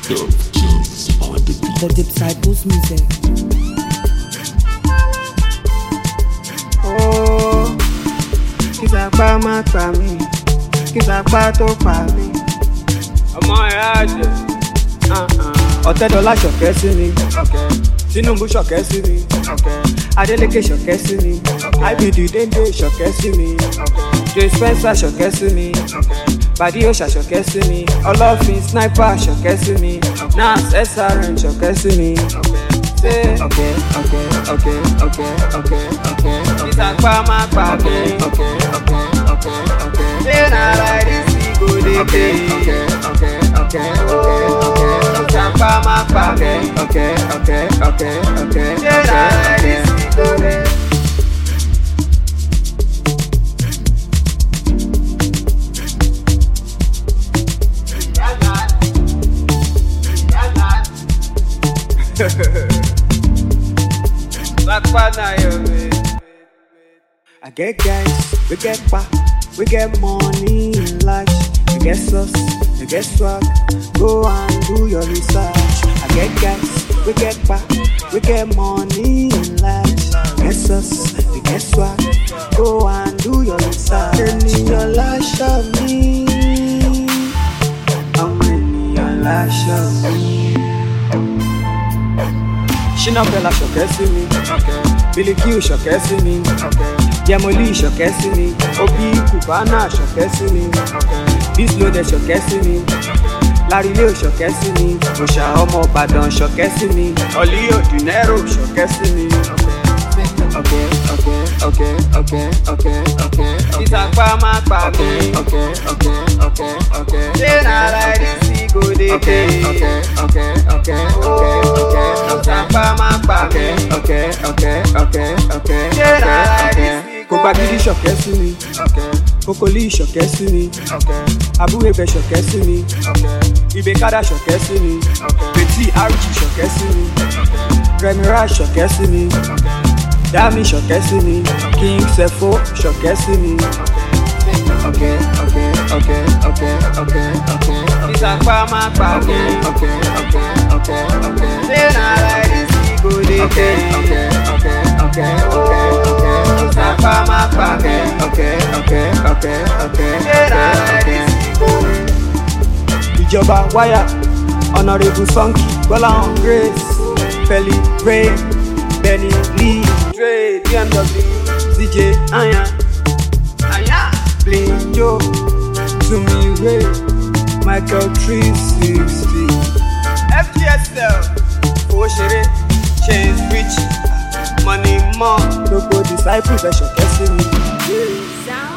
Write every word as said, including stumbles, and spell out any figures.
The Disciples music. Oh, kìsàpá má pa mí, kìsàpá tó pa mí. Ọmọ ìyá àjẹ́, Ọ̀tẹ́dọ́lá ṣọ̀kẹ́ sí mi, Tinubu ṣọ̀kẹ́ sí mi, Adeleke ṣọ̀kẹ́ sí mi, I B D Dende ṣọ̀kẹ́ sí mi, Joe Spencer ṣọ̀kẹ́ sí mi, Badi Osha ṣọ̀kẹ́ sí mi, Ọlọ́fin Sniper ṣọ̀kẹ́ sí mi, Nas S R M ṣọ̀kẹ́ sí mi. Say okay, okay, okay, okay, okay, okay. Kìsàpá má pa mí, okay, okay, okay, okay. Say na like this we go dey play. Okay, okay, okay, okay, okay. Kìsàpá má pa mí, okay, okay, okay, okay. Say na like this we go dey. I get guys, we get pa, we get money in large, we get sauce, we get swag, go and do your research. I get guys, we get pa, we get money in large, we get sauce, we get swag, go and do your research. Any your lash of me, how many your lash of me? Shina Bella ṣọ̀kẹ́ sí mi, Billy Q ṣọ̀kẹ́ sí mi, Yemoli ṣọ̀kẹ́ sí mi, Obi Cubana ṣọ̀kẹ́ sí mi, Bizloaded ṣọ̀kẹ́ sí mi, Larile ṣọ̀kẹ́ sí mi, Òṣà ọmọ Ìbàdàn ṣọ̀kẹ́ sí mi, Oli Odinero ṣọ̀kẹ́ sí mi. Okay, okay, okay, okay, okay, okay. Kìsàpá má pa mí. Okay, okay, okay, okay. Say na like this we go dey play. Okay, okay, okay, okay, okay. Kìsàpá má pa mí. Okay, okay, okay, okay. Say na like this we go dey. Kògbàgìdì ṣọ̀kẹ́ sí mi. Kòkòlì ṣọ̀kẹ́ sí mi. Abúwébẹ̀ ṣọ̀kẹ́ sí mi. Ìbékádà ṣọ̀kẹ́ sí mi. Betty Archie ṣọ̀kẹ́ sí mi. Remira ṣọ̀kẹ́ sí mi. Dami ṣọ̀kẹ́ sí mi, King Sefo ṣọ̀kẹ́ sí mi. Okay, okay, okay, okay, okay, okay. Kìsàpá má pa mí. Okay, okay, okay, okay. Say na like this we go dey play. Okay, okay, okay, okay, okay. Kìsàpá má pa mí. Okay, okay, okay, okay. Say na like this we go dey. Ìjọba wáyà, Honourable Funky, Gbọ́láhàn Grace, Feli Ray, Benny Lee, Dre, D M W, Z J, Aya, Aya, Blink Joe, Tumi Ray, Michael three sixty, F G S L, Fowóṣeré, Chase Rich, Money More, Gbogbo Disciples ẹ ṣọ̀kẹ́ sí mi.